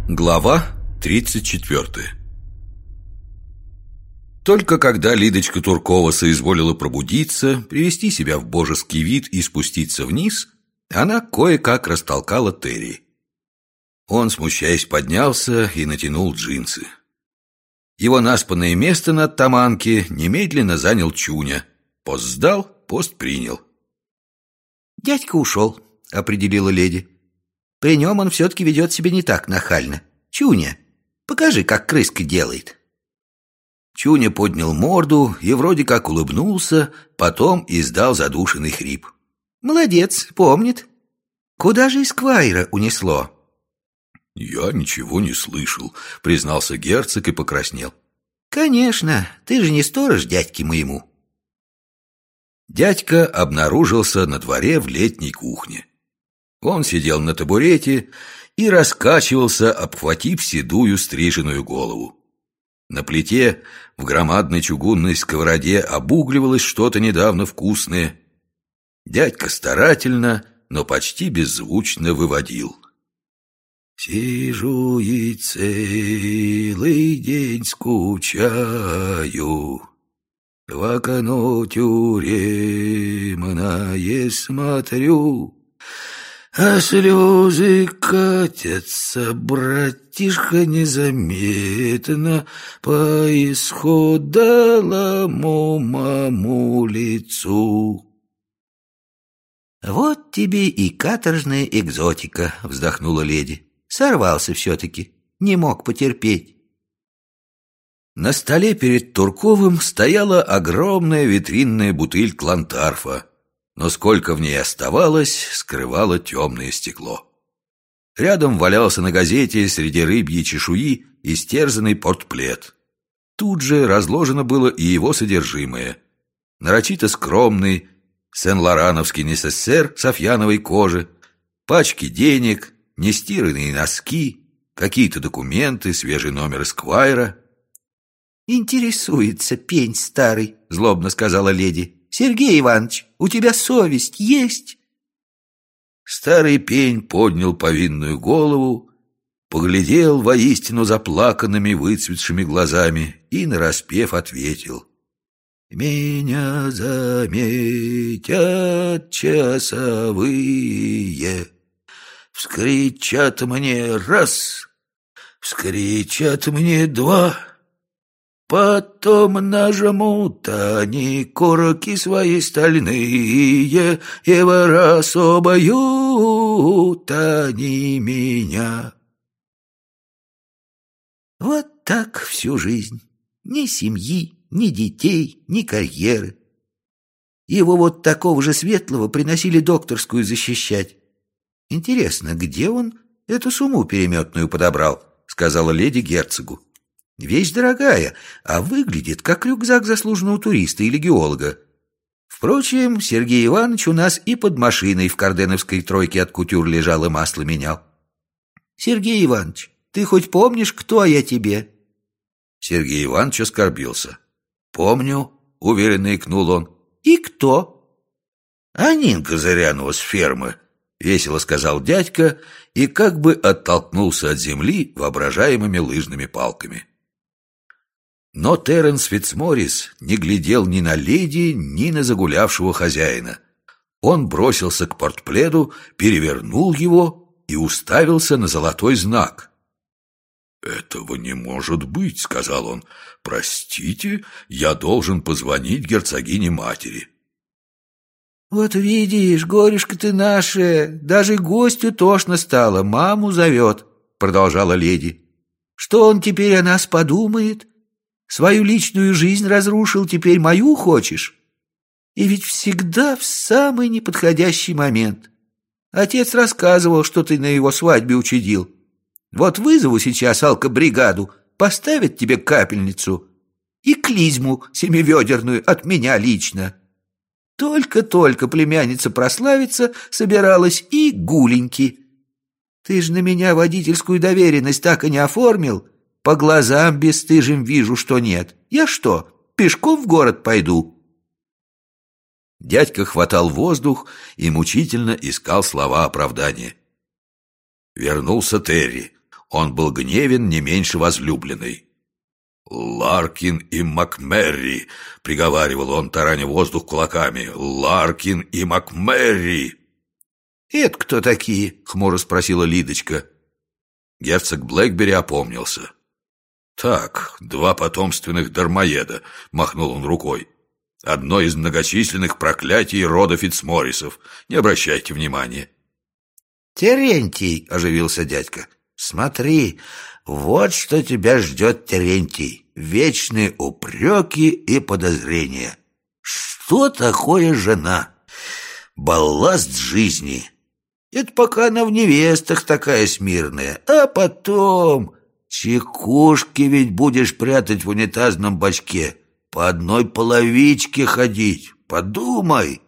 Глава 34. Только когда Лидочка Туркова соизволила пробудиться, привести себя в божеский вид и спуститься вниз, она кое-как растолкала Терри. Он, смущаясь, поднялся и натянул джинсы. Его наспанное место на оттаманке немедленно занял Чуня. Пост сдал, пост принял. «Дядька ушел», — определила леди. «При нем он все-таки ведет себя не так нахально. Чуня, покажи, как крыска делает». Чуня поднял морду и вроде как улыбнулся, потом издал задушенный хрип. «Молодец, помнит. Куда же Эсквайра унесло?» «Я ничего не слышал», — признался герцог и покраснел. «Конечно, ты же не сторож дядьке моему». Дядька обнаружился на дворе в летней кухне. Он сидел на табурете и раскачивался, обхватив седую стриженную голову. На плите в громадной чугунной сковороде обугливалось что-то недавно вкусное. Дядька старательно, но почти беззвучно выводил: «Сижу и целый день скучаю, в окно тюремное смотрю, а слезы катятся, братишка, незаметно по исходалому маму лицу». «Вот тебе и каторжная экзотика», — вздохнула леди. «Сорвался все-таки, не мог потерпеть». На столе перед Турковым стояла огромная витринная бутыль Клантарфа, но сколько в ней оставалось, скрывало темное стекло. Рядом валялся на газете среди рыбьей чешуи истерзанный портплет. Тут же разложено было и его содержимое. Нарочито скромный сен-лорановский несессер софьяновой кожи, пачки денег, нестиранные носки, какие-то документы, свежий номер Эсквайра. «Интересуется пень старый», — злобно сказала леди. «Сергей Иванович, у тебя совесть есть?» Старый пень поднял повинную голову, поглядел воистину заплаканными выцветшими глазами и нараспев ответил: «Меня заметят часовые, вскричат мне раз, вскричат мне два, потом нажмут они корки свои стальные, и в раз обоют они меня». Вот так всю жизнь. Ни семьи, ни детей, ни карьеры. Его вот такого же светлого приносили докторскую защищать. «Интересно, где он эту сумму переметную подобрал?» — сказала леди герцогу. «Вещь дорогая, а выглядит как рюкзак заслуженного туриста или геолога. Впрочем, Сергей Иванович у нас и под машиной в карденовской тройке от кутюр лежал и масло менял. Сергей Иванович, ты хоть помнишь, кто я тебе?» Сергей Иванович оскорбился. «Помню», — уверенно икнул он. «И кто?» «Анинка Зырянова с фермы», — весело сказал дядька и как бы оттолкнулся от земли воображаемыми лыжными палками. Но Терренс Фитцморрис не глядел ни на леди, ни на загулявшего хозяина. Он бросился к портпледу, перевернул его и уставился на золотой знак. «Этого не может быть», — сказал он. «Простите, я должен позвонить герцогине-матери». «Вот видишь, горюшка ты наша, даже гостю тошно стало, маму зовет», — продолжала леди. «Что он теперь о нас подумает? Свою личную жизнь разрушил, теперь мою хочешь? И ведь всегда в самый неподходящий момент. Отец рассказывал, что ты на его свадьбе учудил. Вот вызову сейчас алкобригаду, поставят тебе капельницу и клизму семиведерную от меня лично. Только-только племянница прославиться собиралась, и гуленьки. Ты ж на меня водительскую доверенность так и не оформил. По глазам бесстыжим вижу, что нет. Я что, пешком в город пойду?» Дядька хватал воздух и мучительно искал слова оправдания. Вернулся Терри. Он был гневен не меньше возлюбленной. «Ларкин и МакМерри!» — приговаривал он, тараня воздух кулаками. «Ларкин и МакМерри!» «Это кто такие?» — хмуро спросила Лидочка. Герцог Блэкбери опомнился. «Так, два потомственных дармоеда», — махнул он рукой. «Одно из многочисленных проклятий рода Фитцморрисов. Не обращайте внимания». «Терентий!» — оживился дядька. «Смотри, вот что тебя ждет, Терентий. Вечные упреки и подозрения. Что такое жена? Балласт жизни. Это пока она в невестах такая смирная, а потом чекушки ведь будешь прятать в унитазном бачке, по одной половичке ходить. Подумай».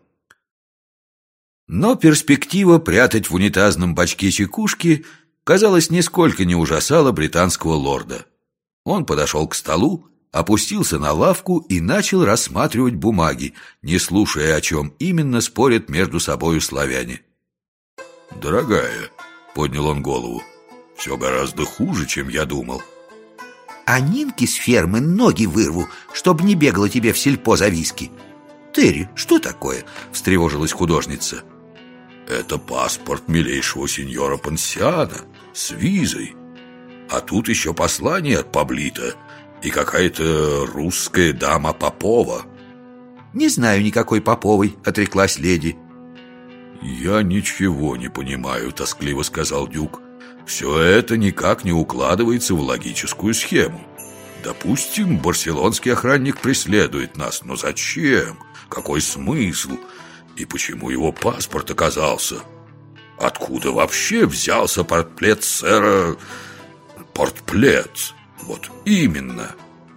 Но перспектива прятать в унитазном бачке чекушки, казалось, нисколько не ужасала британского лорда. Он подошел к столу, опустился на лавку и начал рассматривать бумаги, не слушая, о чем именно спорят между собою славяне. «Дорогая», — поднял он голову, — «все гораздо хуже, чем я думал». «А Нинке с фермы ноги вырву, чтоб не бегала тебе в сельпо за виски». «Терри, что такое?» — встревожилась художница. «Это паспорт милейшего сеньора Пансиана с визой. А тут еще послание от Паблита и какая-то русская дама Попова». «Не знаю никакой Поповой», — отреклась леди. «Я ничего не понимаю», — тоскливо сказал Дюк. «Все это никак не укладывается в логическую схему. Допустим, барселонский охранник преследует нас, но зачем? Какой смысл? И почему его паспорт оказался? Откуда вообще взялся портплет сэра... Портплет, вот именно».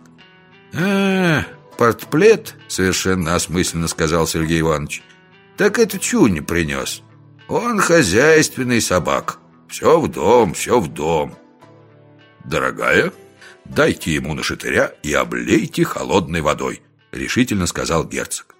Портплет?» — совершенно осмысленно сказал Сергей Иванович. «Так это Чуня принес. Он хозяйственный собак. Все в дом, все в дом». «Дорогая, дайте ему нашатыря и облейте холодной водой», — решительно сказал герцог.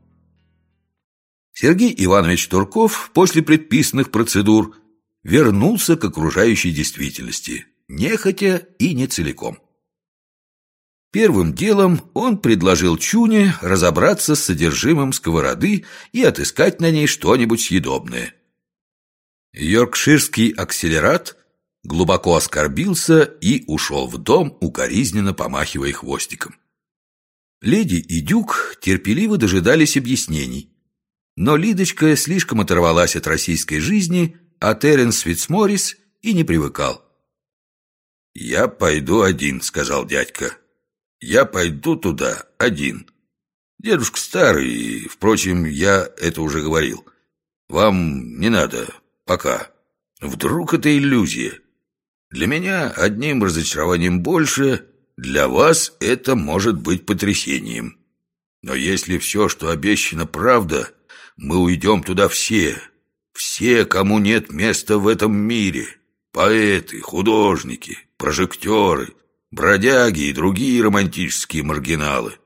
Сергей Иванович Турков после предписанных процедур вернулся к окружающей действительности, нехотя и не целиком. Первым делом он предложил Чуне разобраться с содержимым сковороды и отыскать на ней что-нибудь съедобное. Йоркширский акселерат глубоко оскорбился и ушел в дом, укоризненно помахивая хвостиком. Леди и Дюк терпеливо дожидались объяснений, но Лидочка слишком оторвалась от российской жизни, а Теренс Фитцморрис и не привыкал. «Я пойду один», — сказал дядька. «Я пойду туда один. Дедушка старый, и, впрочем, я это уже говорил. Вам не надо, пока. Вдруг это иллюзия? Для меня одним разочарованием больше, для вас это может быть потрясением. Но если все, что обещано, правда, мы уйдем туда все, кому нет места в этом мире. Поэты, художники, прожектеры, бродяги и другие романтические маргиналы.